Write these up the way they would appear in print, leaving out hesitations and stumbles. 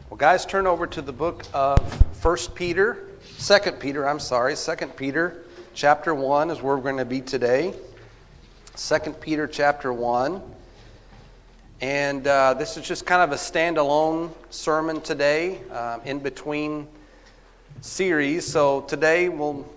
Well, guys, turn over to the book of 2 Peter chapter 1 is where we're going to be today. 2 Peter chapter 1. And this is just kind of a standalone sermon today, in between series. So today we'll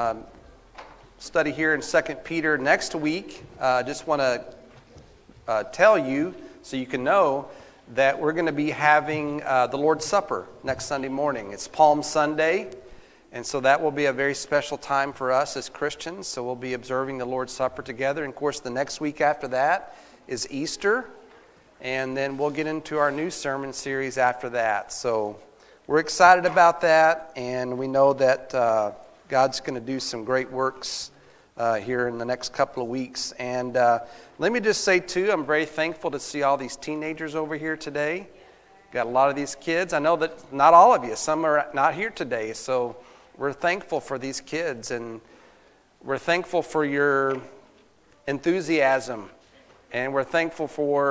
study here in 2 Peter. Next week, just want to tell you so you can know that we're going to be having the Lord's Supper next Sunday morning. It's Palm Sunday, and so that will be a very special time for us as Christians. So we'll be observing the Lord's Supper together. And of course, the next week after that is Easter, and then we'll get into our new sermon series after that. So we're excited about that, and we know that God's going to do some great works here in the next couple of weeks. And let me just say, too, I'm very thankful to see all these teenagers over here today. Got a lot of these kids. I know that not all of you, some are not here today. So we're thankful for these kids, and we're thankful for your enthusiasm. And we're thankful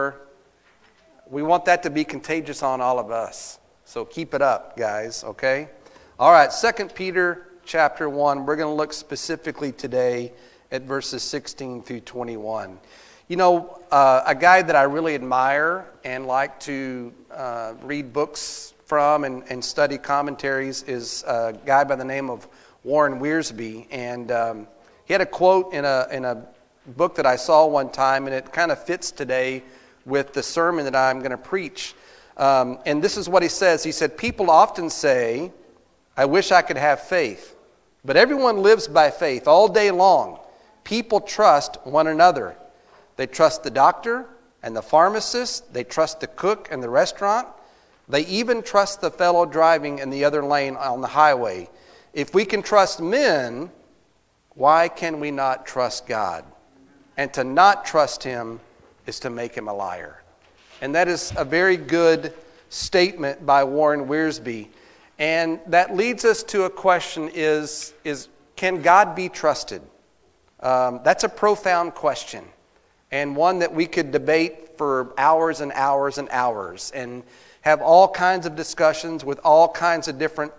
we want that to be contagious on all of us. So keep it up, guys, okay? All right, 2 Peter chapter 1, we're going to look specifically today at verses 16 through 21. You know, a guy that I really admire and like to read books from and study commentaries is a guy by the name of Warren Wiersbe. And he had a quote in a book that I saw one time, and it kind of fits today with the sermon that I'm going to preach. And this is what he says. He said, "People often say, 'I wish I could have faith.' But everyone lives by faith all day long. People trust one another. They trust the doctor and the pharmacist. They trust the cook and the restaurant. They even trust the fellow driving in the other lane on the highway. If we can trust men, why can we not trust God? And to not trust Him is to make Him a liar." And that is a very good statement by Warren Wiersbe. And that leads us to a question is can God be trusted? That's a profound question, and one that we could debate for hours and hours and hours and have all kinds of discussions with all kinds of different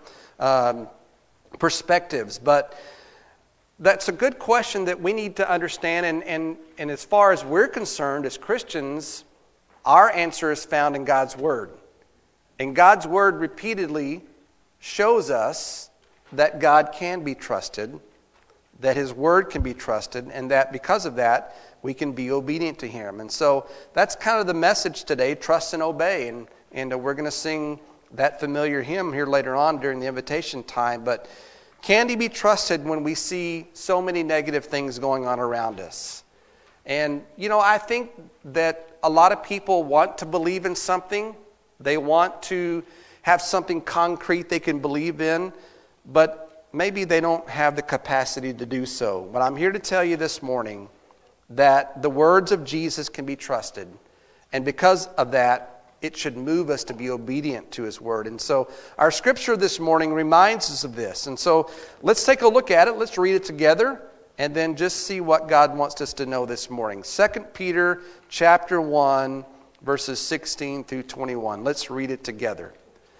perspectives. But that's a good question that we need to understand, and as far as we're concerned as Christians, our answer is found in God's Word. And God's Word repeatedly shows us that God can be trusted, that His Word can be trusted, and that because of that, we can be obedient to Him. And so that's kind of the message today, trust and obey. And we're going to sing that familiar hymn here later on during the invitation time. But can He be trusted when we see so many negative things going on around us? And, you know, I think that a lot of people want to believe in something. They want to have something concrete they can believe in, but maybe they don't have the capacity to do so. But I'm here to tell you this morning that the words of Jesus can be trusted. And because of that, it should move us to be obedient to His Word. And so our scripture this morning reminds us of this. And so let's take a look at it. Let's read it together and then just see what God wants us to know this morning. 2 Peter chapter 1, verses 16 through 21. Let's read it together.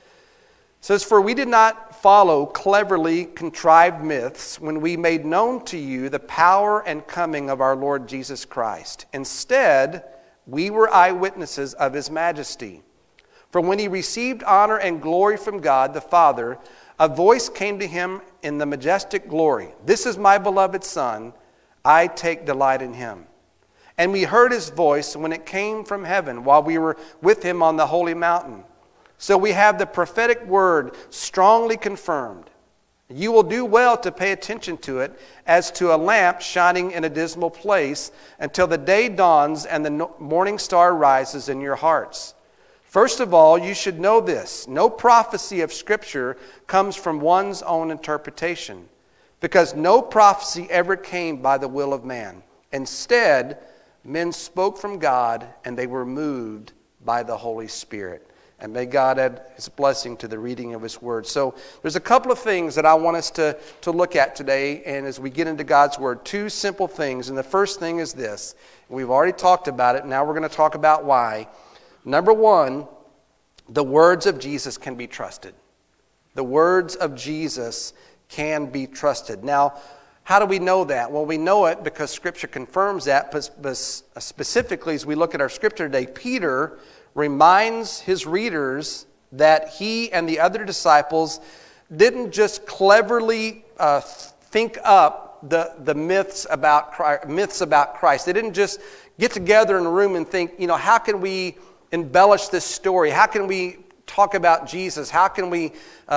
It says, "For we did not follow cleverly contrived myths when we made known to you the power and coming of our Lord Jesus Christ. Instead, we were eyewitnesses of His majesty. For when He received honor and glory from God the Father, a voice came to Him in the majestic glory, 'This is my beloved Son, I take delight in Him.' And we heard His voice when it came from heaven while we were with Him on the holy mountain. So we have the prophetic word strongly confirmed. You will do well to pay attention to it as to a lamp shining in a dismal place until the day dawns and the morning star rises in your hearts. First of all, you should know this. No prophecy of Scripture comes from one's own interpretation, because no prophecy ever came by the will of man. Instead, men spoke from God, and they were moved by the Holy Spirit." And may God add His blessing to the reading of His Word. So there's a couple of things that I want us to look at today. And as we get into God's Word, two simple things. And the first thing is this. We've already talked about it. Now we're going to talk about why. Number one, the words of Jesus can be trusted. The words of Jesus can be trusted. Now, how do we know that? Well, we know it because Scripture confirms that. But specifically, as we look at our Scripture today, Peter reminds his readers that he and the other disciples didn't just cleverly think up the myths about Christ. They didn't just get together in a room and think, how can we embellish this story? How can we talk about Jesus? How can we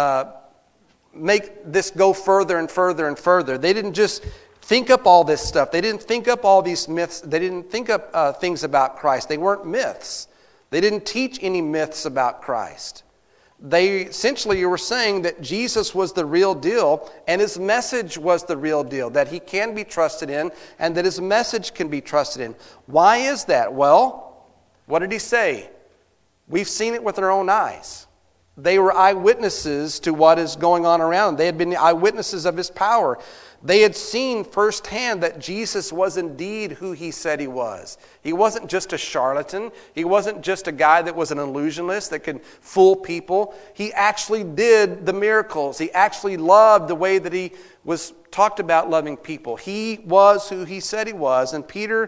make this go further and further and further? They didn't just think up all this stuff. They didn't think up all these myths. They didn't think up things about Christ. They weren't myths. They didn't teach any myths about Christ. They essentially were saying that Jesus was the real deal and his message was the real deal, that he can be trusted in and that his message can be trusted in. Why is that? Well, what did he say? We've seen it with our own eyes. They were eyewitnesses to what is going on around them. They had been eyewitnesses of his power. They had seen firsthand that Jesus was indeed who he said he was. He wasn't just a charlatan. He wasn't just a guy that was an illusionist that could fool people. He actually did the miracles. He actually loved the way that he was talked about loving people. He was who he said he was. And Peter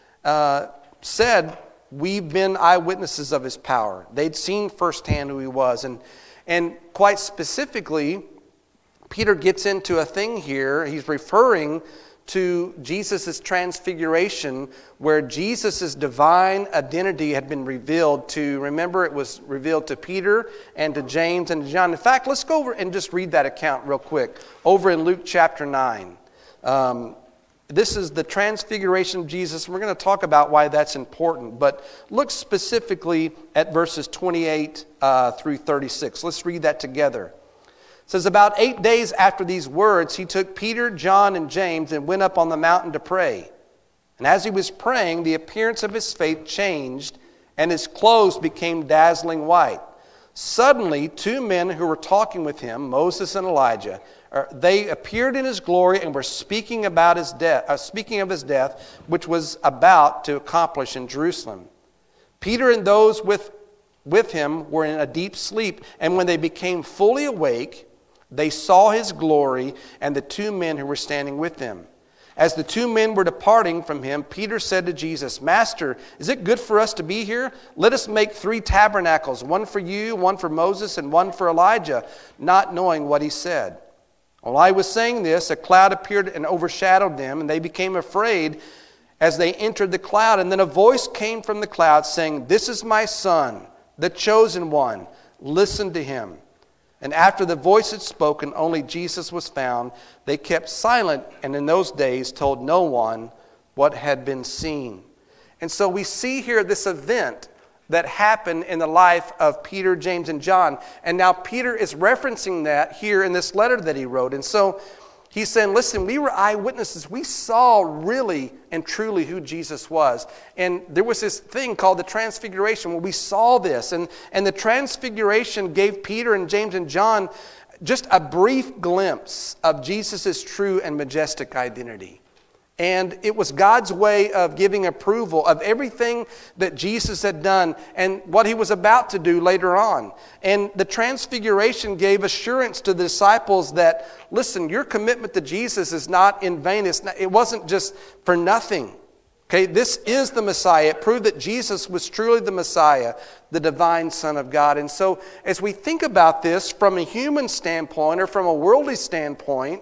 said, we've been eyewitnesses of his power. They'd seen firsthand who he was. And quite specifically, Peter gets into a thing here. He's referring to Jesus' transfiguration, where Jesus' divine identity had been revealed to, remember, it was revealed to Peter and to James and to John. In fact, let's go over and just read that account real quick. Over in Luke chapter 9. This is the transfiguration of Jesus. We're going to talk about why that's important. But look specifically at verses 28 through 36. Let's read that together. It says, about 8 days after these words, he took Peter, John, and James and went up on the mountain to pray. And as he was praying, the appearance of his face changed, and his clothes became dazzling white. Suddenly, two men who were talking with him, Moses and Elijah, they appeared in his glory and were speaking about his death, speaking of his death, which was about to accomplish in Jerusalem. Peter and those with him were in a deep sleep, and when they became fully awake, they saw his glory and the two men who were standing with him. As the two men were departing from him, Peter said to Jesus, Master, is it good for us to be here? Let us make 3 tabernacles, one for you, one for Moses, and one for Elijah, not knowing what he said. While I was saying this, a cloud appeared and overshadowed them, and they became afraid as they entered the cloud. And then a voice came from the cloud saying, This is my son, the chosen one. Listen to him. And after the voice had spoken, only Jesus was found. They kept silent, and in those days told no one what had been seen. And so we see here this event that happened in the life of Peter, James, and John. And now Peter is referencing that here in this letter that he wrote. And so he's saying, listen, we were eyewitnesses. We saw really and truly who Jesus was. And there was this thing called the Transfiguration where we saw this. And the Transfiguration gave Peter and James and John just a brief glimpse of Jesus' true and majestic identity. And it was God's way of giving approval of everything that Jesus had done and what he was about to do later on. And the Transfiguration gave assurance to the disciples that, listen, your commitment to Jesus is not in vain. It wasn't just for nothing. Okay, this is the Messiah. It proved that Jesus was truly the Messiah, the divine Son of God. And so as we think about this from a human standpoint or from a worldly standpoint,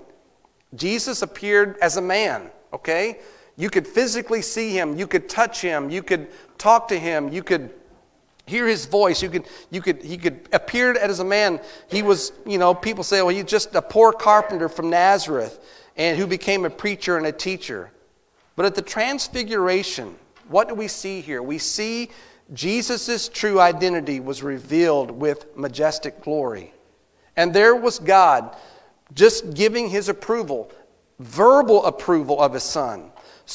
Jesus appeared as a man. Okay? You could physically see him. You could touch him. You could talk to him. You could hear his voice. He could appear as a man. He was, people say, well, he's just a poor carpenter from Nazareth and who became a preacher and a teacher. But at the Transfiguration, what do we see here? We see Jesus' true identity was revealed with majestic glory. And there was God just giving his approval, verbal approval of his son.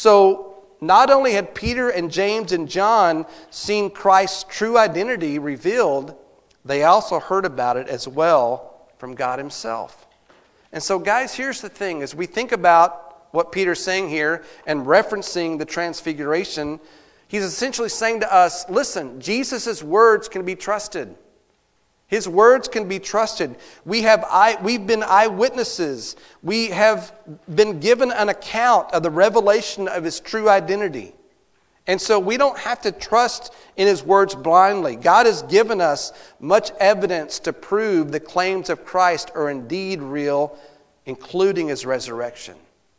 So not only had Peter and James and John seen Christ's true identity revealed, they also heard about it as well from God himself. And so guys, here's the thing. As we think about what Peter's saying here and referencing the Transfiguration, he's essentially saying to us, listen, Jesus' words can be trusted. His words can be trusted. We've been eyewitnesses. We have been given an account of the revelation of His true identity. And so we don't have to trust in His words blindly. God has given us much evidence to prove the claims of Christ are indeed real, including His resurrection.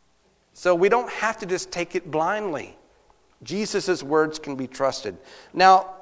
So we don't have to just take it blindly. Jesus' words can be trusted. Now,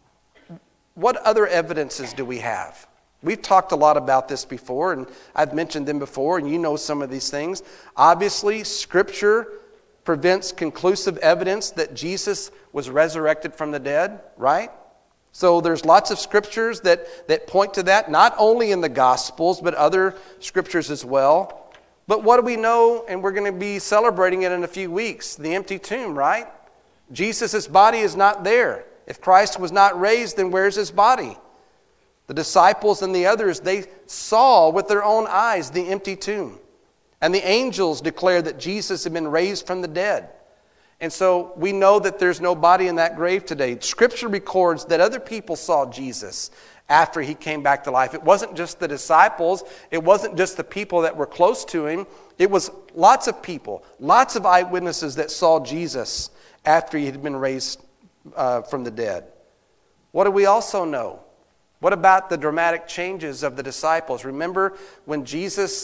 what other evidences do we have? We've talked a lot about this before, and I've mentioned them before, and you know some of these things. Obviously, Scripture presents conclusive evidence that Jesus was resurrected from the dead, right? So there's lots of scriptures that point to that, not only in the Gospels, but other scriptures as well. But what do we know, and we're going to be celebrating it in a few weeks, the empty tomb, right? Jesus' body is not there. If Christ was not raised, then where's His body? The disciples and the others, they saw with their own eyes the empty tomb. And the angels declared that Jesus had been raised from the dead. And so we know that there's no body in that grave today. Scripture records that other people saw Jesus after He came back to life. It wasn't just the disciples. It wasn't just the people that were close to Him. It was lots of people, lots of eyewitnesses that saw Jesus after He had been raised from the dead. What do we also know? What about the dramatic changes of the disciples? Remember when Jesus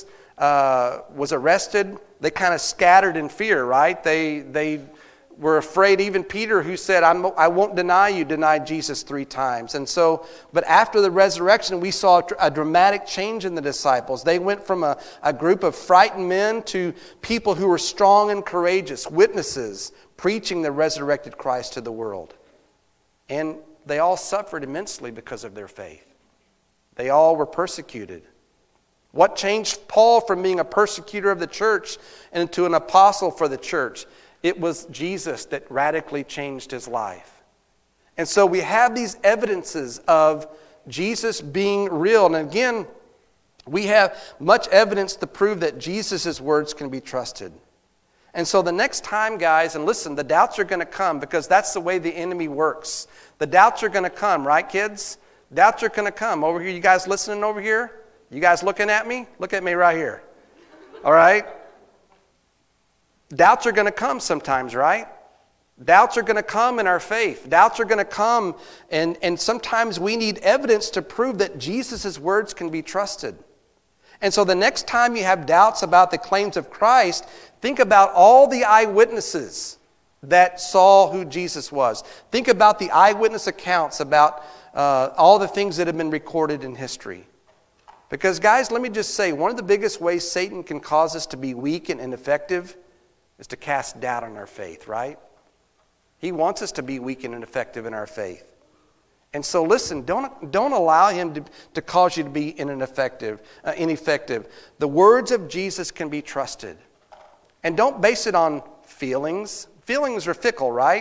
was arrested, they kind of scattered in fear, right? They were afraid. Even Peter, who said, I won't deny you, denied Jesus 3 times. And so, but after the resurrection, we saw a dramatic change in the disciples. They went from a group of frightened men to people who were strong and courageous, witnesses, preaching the resurrected Christ to the world. And they all suffered immensely because of their faith. They all were persecuted. What changed Paul from being a persecutor of the church into an apostle for the church? It was Jesus that radically changed his life. And so we have these evidences of Jesus being real. And again, we have much evidence to prove that Jesus' words can be trusted. And so the next time, guys, and listen, the doubts are going to come because that's the way the enemy works. The doubts are going to come, right, kids? Doubts are going to come. Over here, you guys listening over here? You guys looking at me? Look at me right here. All right? Doubts are going to come sometimes, right? Doubts are going to come in our faith. Doubts are going to come, and sometimes we need evidence to prove that Jesus' words can be trusted. And so the next time you have doubts about the claims of Christ, think about all the eyewitnesses that saw who Jesus was. Think about the eyewitness accounts about all the things that have been recorded in history. Because, guys, let me just say, one of the biggest ways Satan can cause us to be weak and ineffective is to cast doubt on our faith, right? He wants us to be weak and ineffective in our faith. And so listen, don't allow him to cause you to be ineffective. The words of Jesus can be trusted. And don't base it on feelings. Feelings are fickle, right?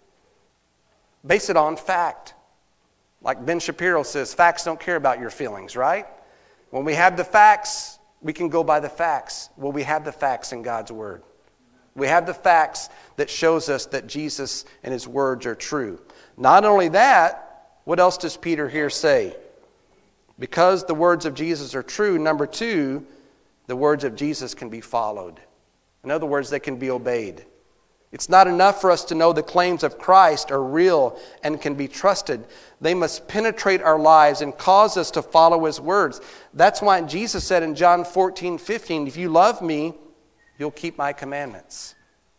Base it on fact. Like Ben Shapiro says, facts don't care about your feelings, right? When we have the facts, we can go by the facts. Well, we have the facts in God's Word. We have the facts that shows us that Jesus and His words are true. Not only that, what else does Peter here say? Because the words of Jesus are true, number 2, the words of Jesus can be followed. In other words, they can be obeyed. It's not enough for us to know the claims of Christ are real and can be trusted. They must penetrate our lives and cause us to follow His words. That's why Jesus said in John 14:15, if you love me, you'll keep my commandments.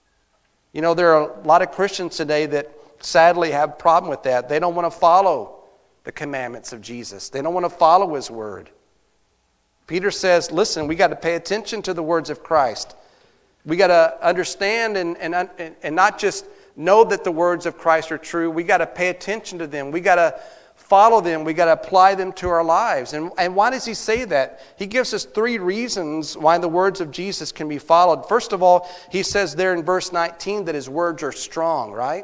You know, there are a lot of Christians today that sadly have a problem with that. They don't want to follow the commandments of Jesus. They don't want to follow His word. Peter says, listen, we got to pay attention to the words of Christ. We got to understand and not just know that the words of Christ are true. We got to pay attention to them. We got to follow them. We got to apply them to our lives. And why does he say that? He gives us 3 reasons why the words of Jesus can be followed. First of all, he says there in verse 19 that His words are strong, right?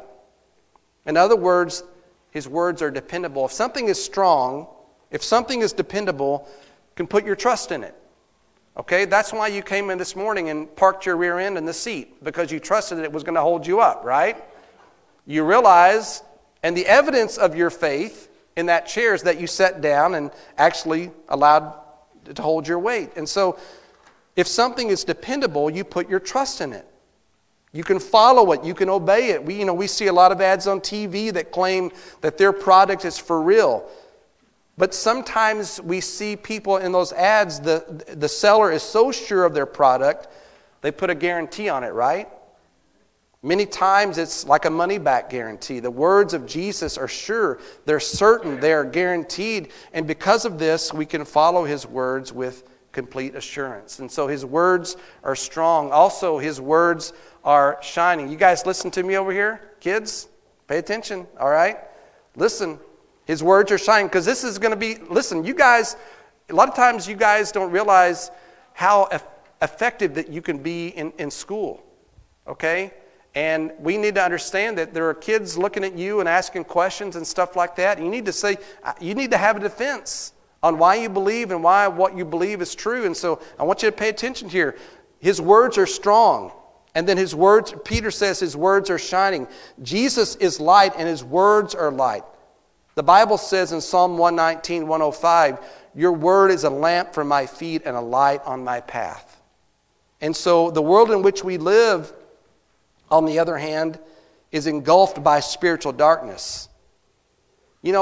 In other words, His words are dependable. If something is strong, if something is dependable, you can put your trust in it. Okay, that's why you came in this morning and parked your rear end in the seat, because you trusted it was going to hold you up, right? You realize, and the evidence of your faith in that chair is that you sat down and actually allowed it to hold your weight. And so if something is dependable, you put your trust in it. You can follow it. You can obey it. We see a lot of ads on TV that claim that their product is for real. But sometimes we see people in those ads, the seller is so sure of their product, they put a guarantee on it, right? Many times it's like a money-back guarantee. The words of Jesus are sure. They're certain. They are guaranteed. And because of this, we can follow His words with complete assurance. And so His words are strong. Also, His words are shining. You guys listen to me over here? Kids, pay attention, all right? Listen, His words are shining, because this is going to be, listen, you guys, a lot of times you guys don't realize how effective that you can be in school, okay? And we need to understand that there are kids looking at you and asking questions and stuff like that. You need to have a defense on why you believe and why what you believe is true. And so I want you to pay attention here. His words are strong. And then His words, Peter says His words are shining. Jesus is light and His words are light. The Bible says in Psalm 119, 105, your word is a lamp for my feet and a light on my path. And so the world in which we live, on the other hand, is engulfed by spiritual darkness. In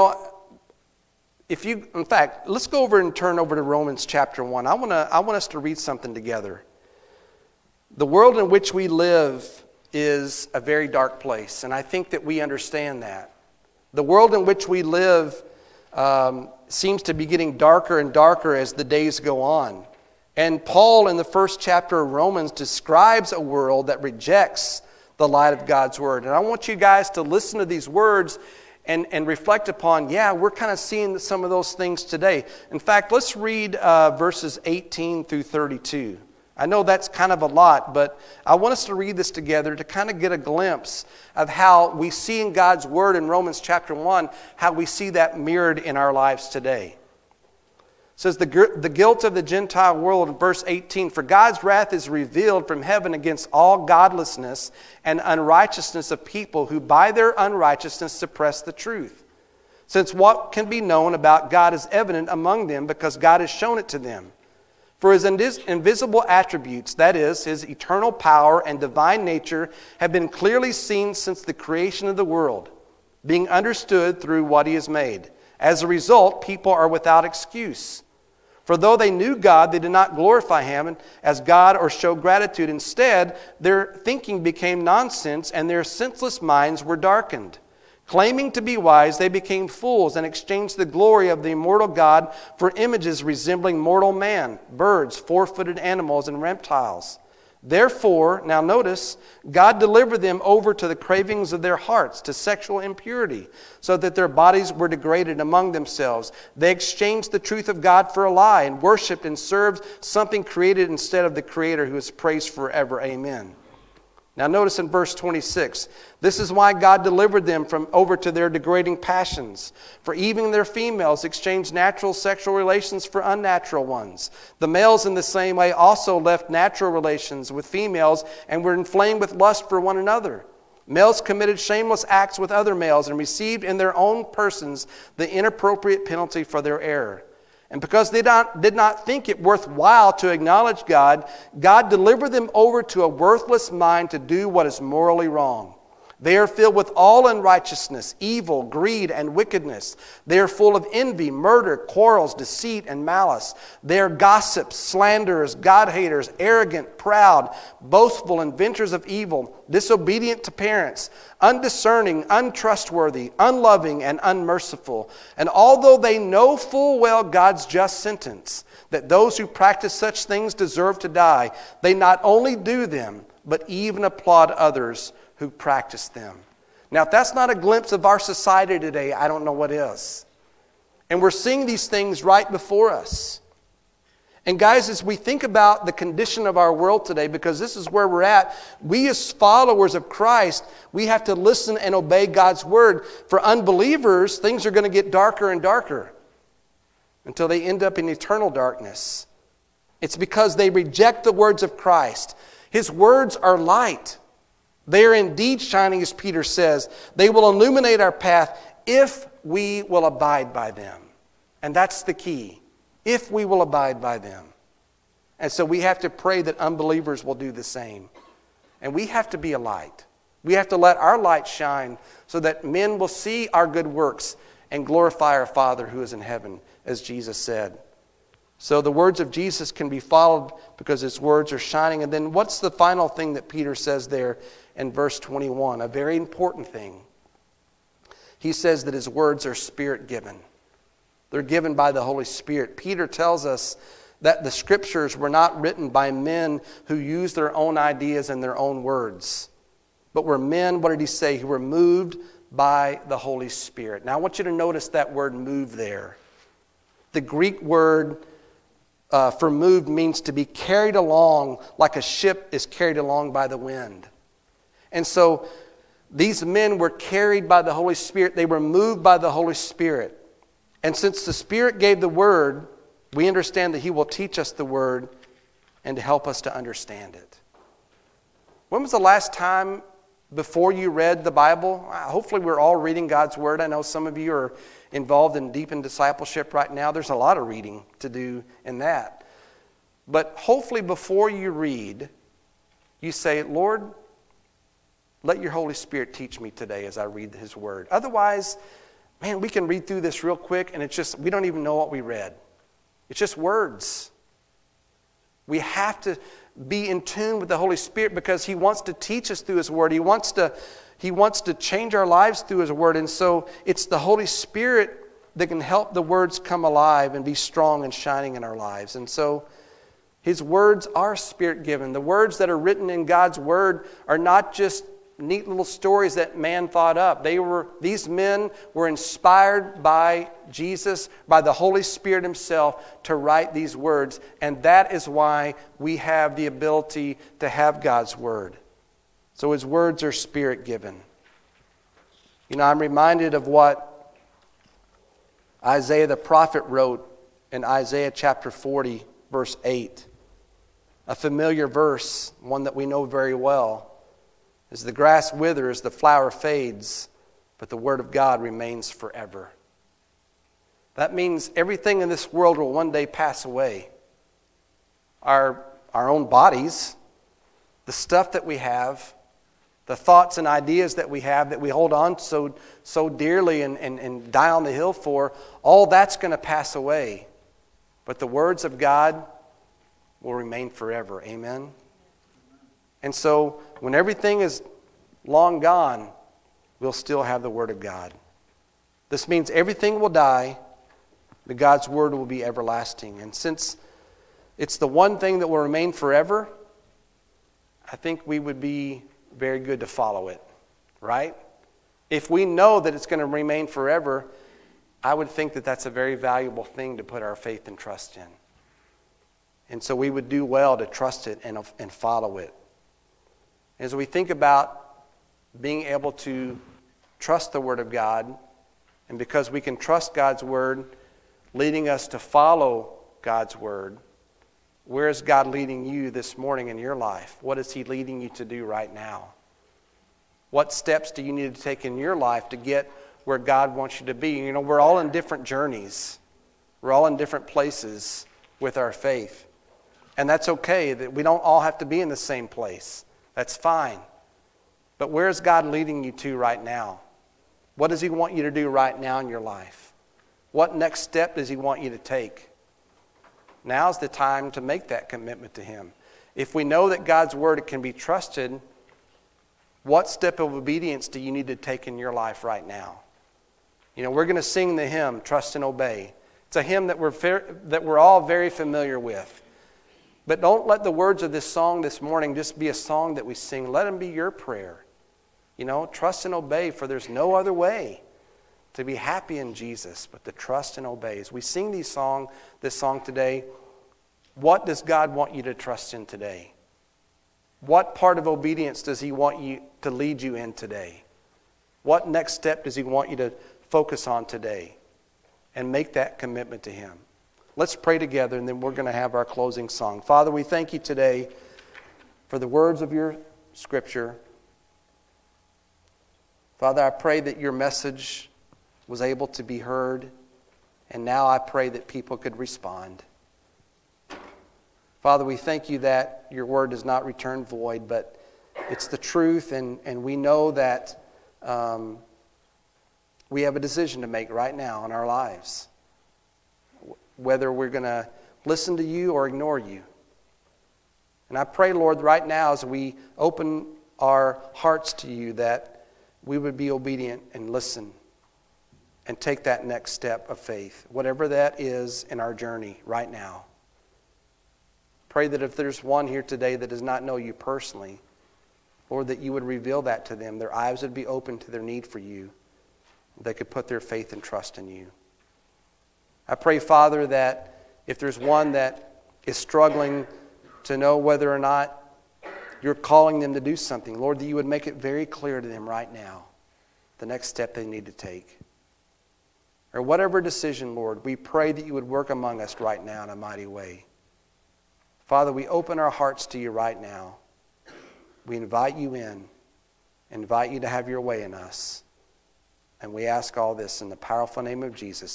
fact, let's go over and turn over to Romans chapter 1. I want us to read something together. The world in which we live is a very dark place, and I think that we understand that. The world in which we live seems to be getting darker and darker as the days go on. And Paul, in the first chapter of Romans, describes a world that rejects the light of God's Word. And I want you guys to listen to these words and reflect upon, we're kind of seeing some of those things today. In fact, let's read verses 18 through 32. I know that's kind of a lot, but I want us to read this together to kind of get a glimpse of how we see in God's Word in Romans chapter 1, how we see that mirrored in our lives today. It says, the guilt of the Gentile world, in verse 18, for God's wrath is revealed from heaven against all godlessness and unrighteousness of people who by their unrighteousness suppress the truth. Since what can be known about God is evident among them because God has shown it to them. For His invisible attributes, that is, His eternal power and divine nature, have been clearly seen since the creation of the world, being understood through what He has made. As a result, people are without excuse. For though they knew God, they did not glorify Him as God or show gratitude. Instead, their thinking became nonsense and their senseless minds were darkened. Claiming to be wise, they became fools and exchanged the glory of the immortal God for images resembling mortal man, birds, four-footed animals, and reptiles. Therefore, now notice, God delivered them over to the cravings of their hearts, to sexual impurity, so that their bodies were degraded among themselves. They exchanged the truth of God for a lie and worshipped and served something created instead of the Creator, who is praised forever. Amen. Now notice in verse 26, this is why God delivered them over to their degrading passions. For even their females exchanged natural sexual relations for unnatural ones. The males in the same way also left natural relations with females and were inflamed with lust for one another. Males committed shameless acts with other males and received in their own persons the inappropriate penalty for their error. And because they did not think it worthwhile to acknowledge God, God delivered them over to a worthless mind to do what is morally wrong. They are filled with all unrighteousness, evil, greed, and wickedness. They are full of envy, murder, quarrels, deceit, and malice. They are gossips, slanderers, God-haters, arrogant, proud, boastful, inventors of evil, disobedient to parents, undiscerning, untrustworthy, unloving, and unmerciful. And although they know full well God's just sentence, that those who practice such things deserve to die, they not only do them, but even applaud others who practice them. Now, if that's not a glimpse of our society today, I don't know what is. And we're seeing these things right before us. And guys, as we think about the condition of our world today, because this is where we're at, we as followers of Christ, we have to listen and obey God's word. For unbelievers, things are going to get darker and darker until they end up in eternal darkness. It's because they reject the words of Christ. His words are light. They are indeed shining, as Peter says. They will illuminate our path if we will abide by them. And that's the key. If we will abide by them. And so we have to pray that unbelievers will do the same. And we have to be a light. We have to let our light shine so that men will see our good works and glorify our Father who is in heaven, as Jesus said. So the words of Jesus can be followed because his words are shining. And then what's the final thing that Peter says there in verse 21? A very important thing. He says that his words are Spirit-given. They're given by the Holy Spirit. Peter tells us that the Scriptures were not written by men who used their own ideas and their own words, but were men, what did he say, who were moved by the Holy Spirit. Now I want you to notice that word move there. The Greek word for moved means to be carried along like a ship is carried along by the wind. And so these men were carried by the Holy Spirit. They were moved by the Holy Spirit. And since the Spirit gave the word, we understand that he will teach us the word and to help us to understand it. When was the last time before you read the Bible? Hopefully we're all reading God's word. I know some of you are involved in deep in discipleship right now. There's a lot of reading to do in that. But hopefully before you read, you say, Lord, let your Holy Spirit teach me today as I read his word. Otherwise, man, we can read through this real quick and it's just, we don't even know what we read. It's just words. We have to be in tune with the Holy Spirit because he wants to teach us through his word. He wants to change our lives through his word. And so it's the Holy Spirit that can help the words come alive and be strong and shining in our lives. And so his words are Spirit-given. The words that are written in God's word are not just neat little stories that man thought up. These men were inspired by Jesus, by the Holy Spirit himself to write these words. And that is why we have the ability to have God's word. So his words are Spirit-given. You know, I'm reminded of what Isaiah the prophet wrote in Isaiah chapter 40, verse 8. A familiar verse, one that we know very well. As the grass withers, the flower fades, but the word of God remains forever. That means everything in this world will one day pass away. Our own bodies, the stuff that we have, the thoughts and ideas that we have that we hold on so dearly and die on the hill for, all that's going to pass away. But the words of God will remain forever. Amen? And so, when everything is long gone, we'll still have the Word of God. This means everything will die, but God's Word will be everlasting. And since it's the one thing that will remain forever, I think we would be very good to follow it, right? If we know that it's going to remain forever, I would think that that's a very valuable thing to put our faith and trust in. And so we would do well to trust it and follow it. As we think about being able to trust the Word of God, and because we can trust God's Word leading us to follow God's Word, where is God leading you this morning in your life? What is he leading you to do right now? What steps do you need to take in your life to get where God wants you to be? You know, we're all in different journeys. We're all in different places with our faith. And that's okay, that we don't all have to be in the same place. That's fine. But where is God leading you to right now? What does he want you to do right now in your life? What next step does he want you to take? Now's the time to make that commitment to him. If we know that God's word can be trusted, what step of obedience do you need to take in your life right now? You know, we're going to sing the hymn, Trust and Obey. It's a hymn that we're all very familiar with. But don't let the words of this song this morning just be a song that we sing. Let them be your prayer. You know, trust and obey, for there's no other way to be happy in Jesus but to trust and obey. As we sing this song today, what does God want you to trust in today? What part of obedience does he want you to lead you in today? What next step does he want you to focus on today? And make that commitment to him. Let's pray together, and then we're going to have our closing song. Father, we thank you today for the words of your Scripture. Father, I pray that your message was able to be heard, and now I pray that people could respond. Father, we thank you that your word does not return void, but it's the truth, and we know that we have a decision to make right now in our lives, whether we're going to listen to you or ignore you. And I pray, Lord, right now as we open our hearts to you, that we would be obedient and listen and take that next step of faith, whatever that is in our journey right now. Pray that if there's one here today that does not know you personally, Lord, that you would reveal that to them. Their eyes would be open to their need for you. They could put their faith and trust in you. I pray, Father, that if there's one that is struggling to know whether or not you're calling them to do something, Lord, that you would make it very clear to them right now the next step they need to take. Or whatever decision, Lord, we pray that you would work among us right now in a mighty way. Father, we open our hearts to you right now. We invite you in, invite you to have your way in us. And we ask all this in the powerful name of Jesus.